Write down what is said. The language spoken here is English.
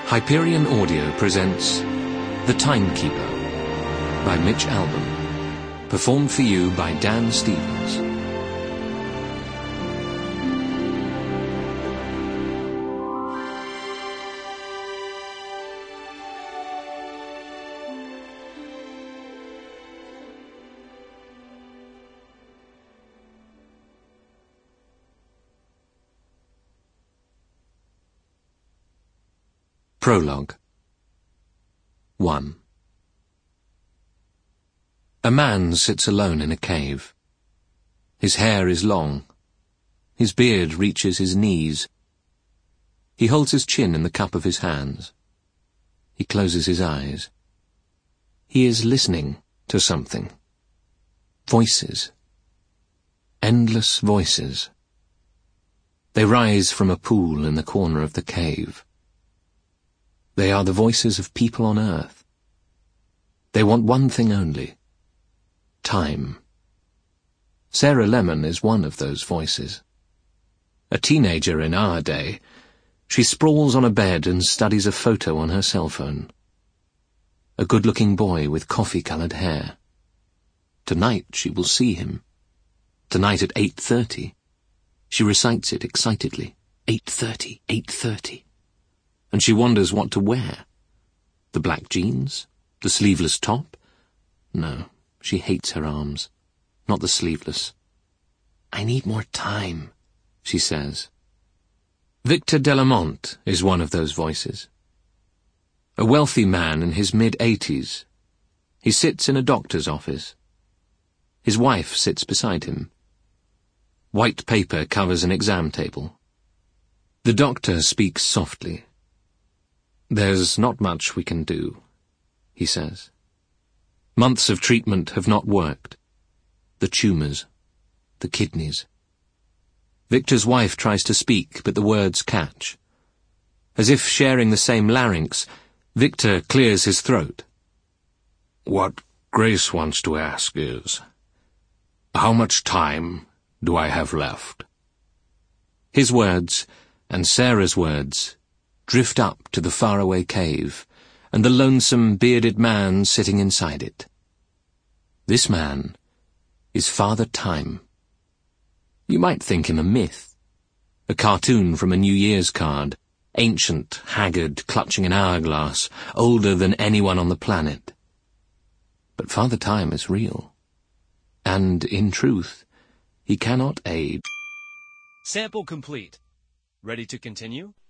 Hyperion Audio presents The Timekeeper by Mitch Albom, performed for you by Dan Stevens. Prologue 1. A man sits alone in a cave. His hair is long. His beard reaches his knees. He holds his chin in the cup of his hands. He closes his eyes. He is listening to something. Voices. Endless voices. They rise from a pool in the corner of the cave. They are the voices of people on Earth. They want one thing only: time. Sarah Lemon is one of those voices. A teenager in our day, she sprawls on a bed and studies a photo on her cell phone. A good-looking boy with coffee-coloured hair. Tonight she will see him. Tonight at 8:30. She recites it excitedly. 8:30, 8:30. And she wonders what to wear. The black jeans? The sleeveless top? No, she hates her arms. Not the sleeveless. I need more time, she says. Victor Delamont is one of those voices. A wealthy man in his mid-80s. He sits in a doctor's office. His wife sits beside him. White paper covers an exam table. The doctor speaks softly. There's not much we can do, he says. Months of treatment have not worked. The tumours, the kidneys. Victor's wife tries to speak, but the words catch. As if sharing the same larynx, Victor clears his throat. What Grace wants to ask is, how much time do I have left? His words, and Sarah's words, drift up to the faraway cave, and the lonesome, bearded man sitting inside it. This man is Father Time. You might think him a myth, a cartoon from a New Year's card, ancient, haggard, clutching an hourglass, older than anyone on the planet. But Father Time is real, and, in truth, he cannot aid. Sample complete. Ready to continue?